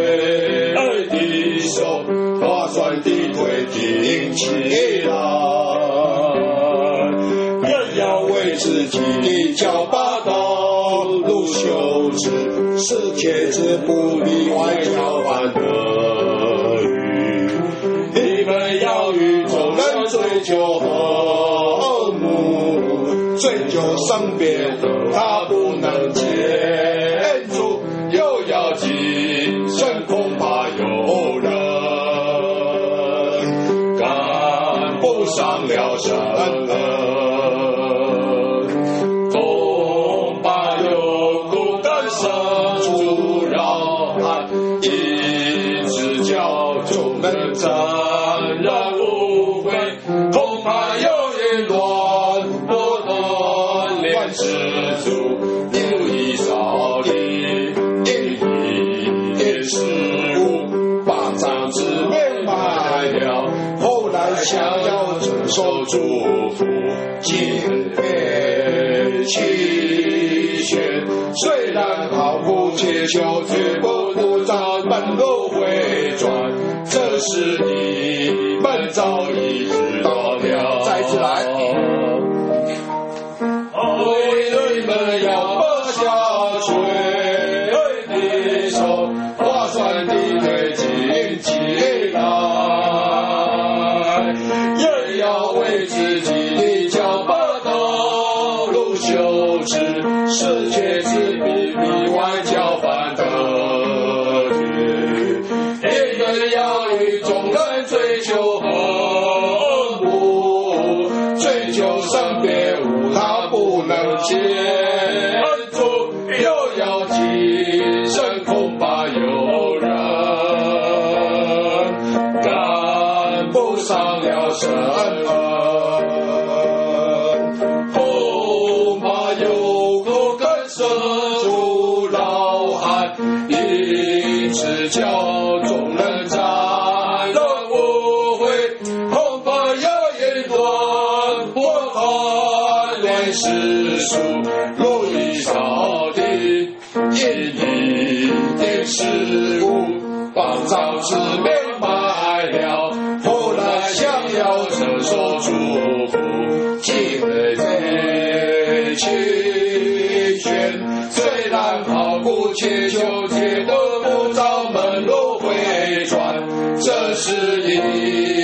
的手，划算的推进起来。人要为自己的脚把道路修直，是茄子不理外交反的语。你们要与众人追求和睦，追求生别的他不能接触，又要谨慎，恐怕有人赶不上了神恩。恐怕有苦更生出扰害，因此叫众人沾染污秽，恐怕有淫乱不断连世俗，有一少的一点失误，把长子面卖了，后来想要承受祝福，今天弃权，虽然好苦切求，绝不照本路回转，这是你们早已知道了。再次来，你们要放下垂的手，划算的推进起来，人要为自己的脚把道路修直，是茄子比外交反的语。你们要与众人追求和睦，追求生别无他不能接触，又要谨慎，恐怕有人赶不上了神恩，恐怕有苦更生出扰害，因此叫众人沾染污秽，恐怕有淫乱不贪恋世俗，路易少的因一点失误，帮长子被卖了，后来想要承受祝福，今日弃权，虽然好苦切求，却都不照门路回转，这是你